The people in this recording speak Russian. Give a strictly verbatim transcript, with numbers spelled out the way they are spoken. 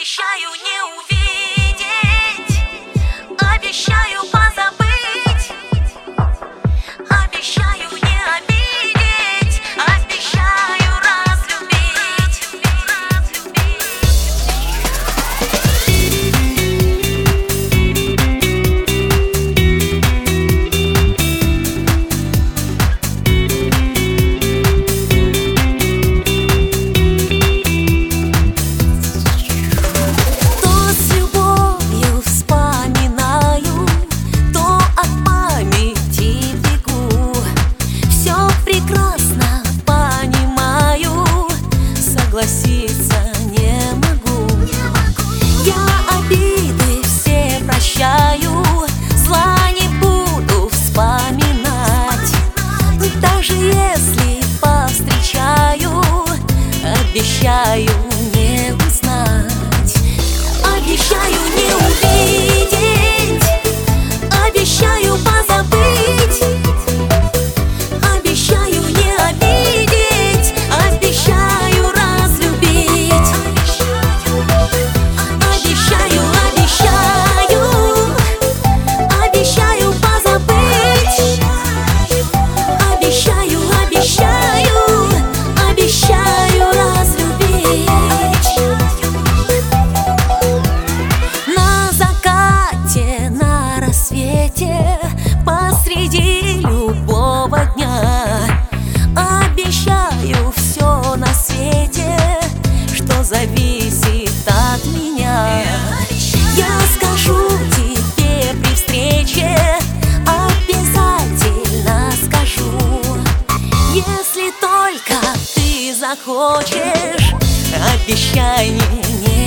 Обещаю не увидеть, обещаю позабыть, обещаю не обидеть, обещаю разлюбить, согласиться не могу. Я обиды все прощаю, зла не буду вспоминать. Даже если повстречаю, обещаю не узнать. Обещаю не увидеть, обещаю позабыть, обещаю не обидеть, обещаю разлюбить. Обещаю, обещаю, обещаю позабыть, обещаю, обещаю, обещаю разлюбить. На закате, на рассвете, посреди любого дня обещаю все на свете, что зависит от меня. Я скажу тебе при встрече, обязательно скажу. Если только ты захочешь, обещай мне не